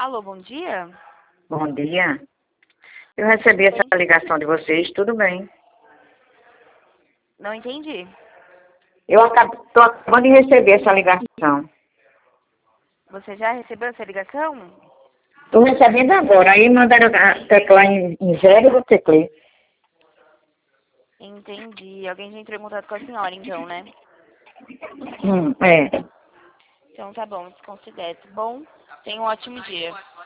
Alô, bom dia? Bom dia. Eu recebi essa ligação de vocês, tudo bem. Não entendi. Eu estou acabando de receber essa ligação. Você já recebeu essa ligação? Estou recebendo agora. Aí mandaram teclar em zero, eu teclei. Entendi. Alguém já entrou em contato com a senhora, então, né? É. Então tá bom, desconsidere. Bom, tenha um ótimo dia.